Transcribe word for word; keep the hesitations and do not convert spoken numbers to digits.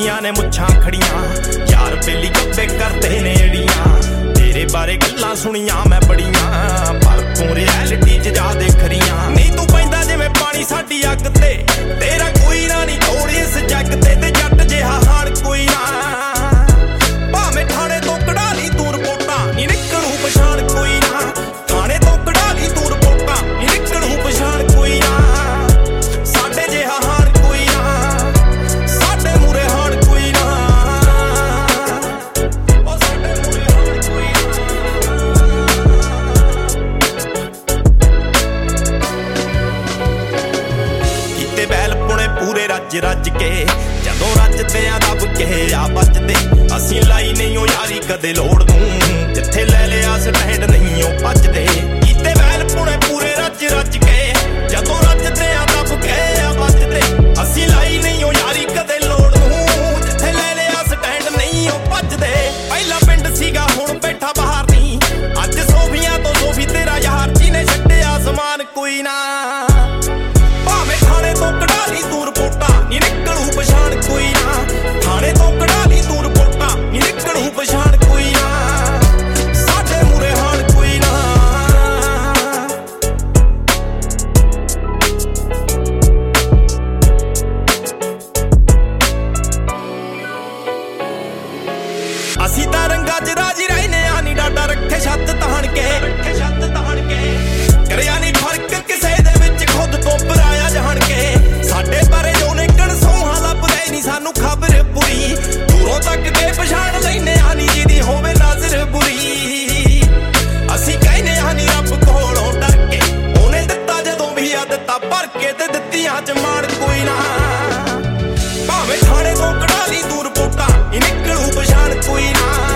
ਦੀਆਂ ਨੇ ਮੁੱਛਾਂ ਖੜੀਆਂ ਯਾਰ ਬੇਲੀ ਗੱਪੇ ਕਰਦੇ ਨੇ ਅੜੀਆਂ ਤੇਰੇ ਬਾਰੇ ਗੱਲਾਂ ਸੁਣੀਆਂ ਮੈਂ ਬੜੀਆਂ ਪਰ ਤੂੰ ਰਿਐਲਿਟੀ 'ਚ ਜਾ ਦੇਖ ਰਹੀਆਂ ਨਹੀਂ ਤੂੰ ਪੈਂਦਾ ਜਿਵੇਂ ਪਾਣੀ ਸਾਡੀ ਅੱਗ ਤੇ ਤੇਰਾ ਕੋਈ ਨਾ ਨਹੀਂ ਤੋੜ ਇਸ ਜੱਗ ਤੇ ਤੇ ਜੱਟ ਜਿਹਾ ਹਾਲ ਕੋਈ ਨਾ ਭਾਵੇਂ ਥਾਣੇ ਤੋਂ ਕਢਾ ਲਈ ਤੂੰ ਰਿਪੋਰਟਾਂ ਨੀ ਨਿਕਲੂ ਪਛਾਣ ਕੋਈ ਨਾ ਥਾਣੇ ਤੋਂ ਕਢਾ ਲਈ ਤੂੰ ਰਿਪੋਰਟਾਂ ਨੀ ਨਿਕਲੂ ਪਛਾਣ ਕੋਈ ਨਾ ਸਾਡੇ ਜਿਹਾ ਹਾਲ ਕੋਈ ਨਾ ਸਾਡੇ ਮੂਰੇ ਹਾਲ ਕੋਈ ਨਾ ਉਹ ਸਾਡੇ ਮੂਰੇ ਹਾਲ ਕੋਈ ਨਾ ਕੀਤੇ ਬੈਲ ਪੁਣੇ ਪੂਰੇ ਰੱਜ ਰੱਜ ਕੇ ਜਦੋਂ ਰੱਜਦੇ ਆ ਦੱਬ ਕੇ ਆ ਬਚਦੇ ਅਸੀਂ ਲਾਈ ਨਹੀਂ ਉਹ ਯਾਰੀ ਕਦੇ ਲੋੜ ਨੂੰ ਜਿੱਥੇ ਲੈ ਲਿਆ ਸਟੈਂਡ ਨਹੀਂ ਉਹ ਭੱਜਦੇ ਕੀਤੇ ਬੈਲ ਪੁਣੇ ਪੂਰੇ ਰੱਜ ਰੱਜ ਕੇ ਜਦੋਂ ਰੱਜਦੇ ਆ ਦੱਬ ਕੇ ਆ ਬਚਦੇ ਅਸੀਂ ਲਾਈ ਨਹੀਂ ਉਹ ਯਾਰੀ ਕਦੇ ਲੋੜ ਨੂੰ ਜਿੱਥੇ ਲੈ ਲਿਆ ਸਟੈਂਡ ਨਹੀਂ ਉਹ ਭੱਜਦੇ ਪਹਿਲਾਂ ਪਿੰਡ ਸੀਗਾ ਹੁਣ ਬੈਠਾ ਬਾਹਰ ਨਹੀਂ ਅੱਜ ਸੋਫੀਆਂ ਤੋਂ ਸੋਫੀ ਤੇਰਾ ਯਾਰ ਜਿਹਨੇ ਛੱਡਿਆ ਸਮਾਨ ਕੋਈ ਨਾ ਭਾਵੇਂ ਥਾਣੇ ਤੋਂ ਕਢਾ ਲਈ ਤੂੰ ਰਿਪੋਰਟਾਂ ਨੀ ਨਿਕਲੂ ਪਛਾਣ ਕੋਈ ਨਾ ਥਾਣੇ ਤੋਂ ਕਢਾ ਲਈ ਤੂੰ ਰਿਪੋਰਟਾਂ ਨੀ ਨਿਕਲੂ ਪਛਾਣ ਕੋਈ ਨਾ ਸਾਡੇ ਮੂਰੇ ਹਾਲ ਕੋਈ ਨਾ ਅਸੀਂ ਤਾਂ ਰੰਗਾਂ 'ਚ ਰਾਜੀ ਰਹਿਨੇ ਆ ਨੀ ਡਾਡਾ ਰੱਖੇ ਛੱਤ ਤਾਣ ਕੇ ਰੱਖੇ ਛੱਤ ਤਾਣ ਕੇ ਕਰਿਆ ਨੀ ਫਰਕ ਕਿਸੇ ਦੇ ਵਿੱਚ ਖੁਦ ਤੋਂ ਪਰਾਇਆ ਜਾਣ ਕੇ ਸਾਡੇ ਬਾਰੇ ਜੋ ਨਿਕਲ ਸੋਹਾਂ ਲੱਭਦੇ ਨੀ ਸਾਨੂੰ ਖਬਰ ਪੂਰੀ ਦੂਰੋਂ ਤੱਕ ਕੇ ਪਛਾਣ ਲੈਨੇ ਆ ਨੀ ਜਿਹਦੀ ਹੋਵੇ ਨਜ਼ਰ ਬੁਰੀ ਅਸੀਂ ਕਹਿੰਦੇ ਆ ਨੀ ਰੱਬ ਕੋਲੋਂ ਡਰ ਕੇ ਉਹਨੇ ਦਿੱਤਾ ਜਦੋਂ ਵੀ ਆ ਦਿੱਤਾ ਭਰ ਕੇ ਤੇ ਦਿੱਤੀਆਂ 'ਚ ਮਾਣ ਕੋਈ ਨਾ ਭਾਵੇਂ ਥਾਣੇ ਤੋਂ ਕਢਾ ਲਈ ਤੂੰ ਰਿਪੋਰਟਾਂ ਨੀ ਨਿਕਲੂ ਪਛਾਣ ਕੋਈ ਨਾ